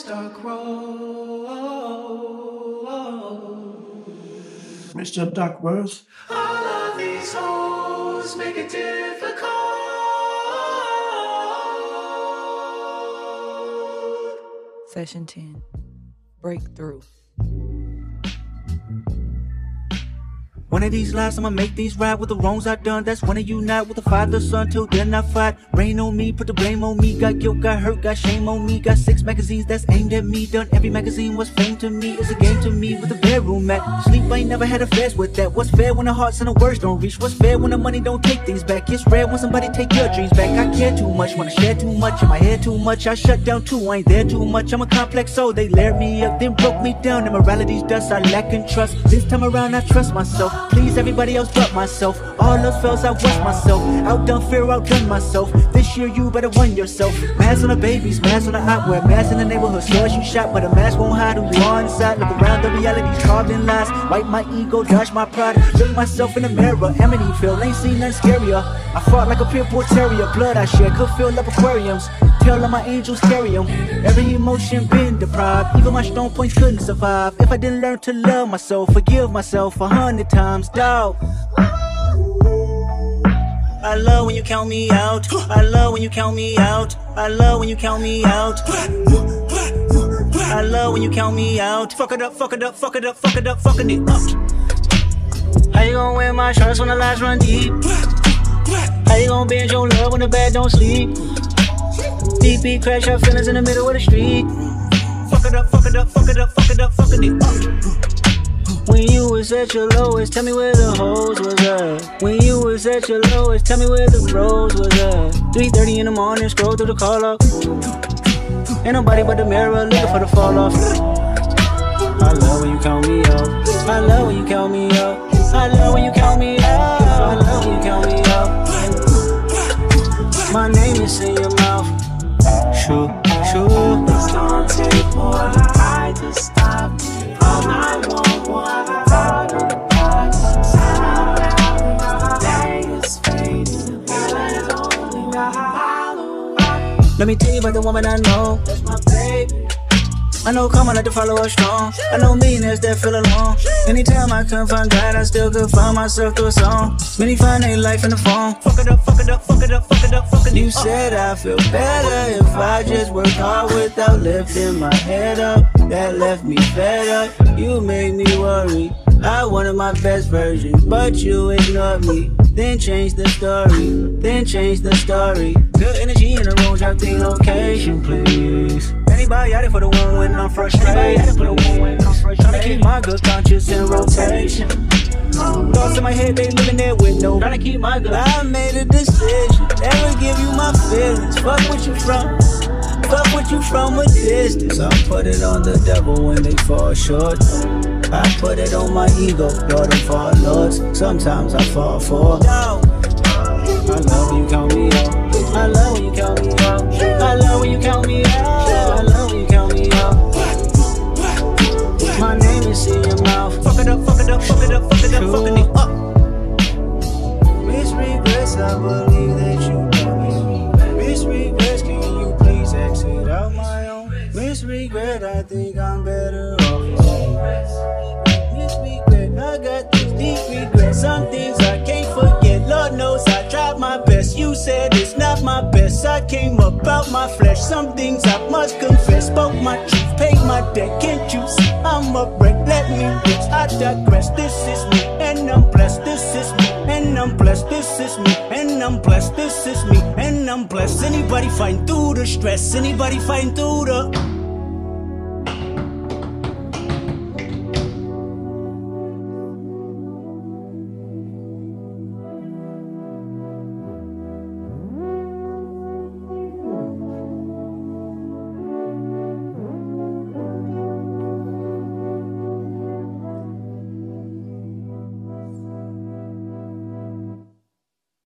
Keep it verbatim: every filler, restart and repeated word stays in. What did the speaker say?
Dark Road. Mister Duckworth. All of these hoes make it difficult. Session ten. Breakthrough. One of these lives, I'ma make these right with the wrongs I done. That's when I unite with the father, son, till then I fight. Rain on me, put the blame on me. Got guilt, got hurt, got shame on me. Got six magazines that's aimed at me. Done every magazine, what's fame to me is a game to me with a bedroom mat. Sleep, I ain't never had affairs with that. What's fair when the hearts and the words don't reach? What's fair when the money don't take things back? It's rare when somebody take your dreams back. I care too much, wanna share too much. In my head too much, I shut down too. I ain't there too much, I'm a complex soul. They layered me up, then broke me down. Immorality's dust, I lack in trust. This time around, I trust myself. Please everybody else but myself. All those fails, I was myself. Outdone fear, outdone myself. This year you better run yourself. Mask on the babies, mask on the eyewear, mask in the neighborhood stores you shot, but a mask won't hide who you are inside. Look around, the reality's carved in lies. Wipe my ego, dodge my pride. Look myself in the mirror, Amityville, ain't seen nothing scarier. I fought like a pure poor terrier, blood I shed could fill up aquariums. Tell all my angels carry them. Every emotion been deprived, even my strong points couldn't survive. If I didn't learn to love myself, forgive myself a hundred times, dawg. I love when you count me out. I love when you count me out. I love when you count me out. I love when you count me out. Fuck it up, fuck it up, fuck it up, fuck it up, fucking it up. How you gon' wear my shorts when the lights run deep? How you gon' bend your love when the bed don't sleep? D P crash your feelings in the middle of the street. Fuck it up, fuck it up, fuck it up, fuck it up, fucking it up. When you was at your lowest, tell me where the hoes was at. When you was at your lowest, tell me where the bros was at. three thirty in the morning, scroll through the call log. Ain't nobody but the mirror looking for the fall off. I love when you count me out. I love when you count me out. I love when you count me out. I love when you count me out. My name is in your mouth. Sure, sure. It's gonna take more than I to stop. All I want, what I Let me tell you about the woman I know. That's my baby. I know karma like to follow us strong. I know millionaires that feel alone. Anytime I couldn't find God, I still could find myself through a song. Many find their life in the phone. Fuck it up, fuck it up, fuck it up, fuck it up, fuck it up. You said I feel better if I just work hard without lifting my head up. That left me fed up. You made me worry. I wanted my best version, but you ignored me. Then change the story, then change the story. Good energy in the room, drop the location, please. Anybody out there for the one when I'm frustrated? Trying to keep my good conscience in rotation. Thoughts in my head, they living there with no. Trying to keep my good. I made a decision, never give you my feelings. Fuck what you from, fuck what you from a distance. I put it on the devil when they fall short. I put it on my ego, you're the fall lords. Sometimes I fall for. I love when you count me out. I love when you count me out. I love when you count me out. I love when you count me out. My name is in your mouth. Fuck it up, fuck it up, fuck it up, fuck it up, fucking it up. Miss Regrets, I believe that you love me. Miss Regrets, can you please exit out my own? Miss Regret, I think I'm better off. Miss Regret, I got these deep regrets. Some things I can't forget. Lord knows I tried my best. You said it's not my best. I came up out my flesh. Some things I must confess. Spoke my truth, paid my debt. Can't you see I'm a wreck? Let me rest. I digress. This is me, and I'm blessed. This is me, and I'm blessed. This is me, and I'm blessed. This is me, and I'm blessed. Anybody fighting through the stress? Anybody fighting through the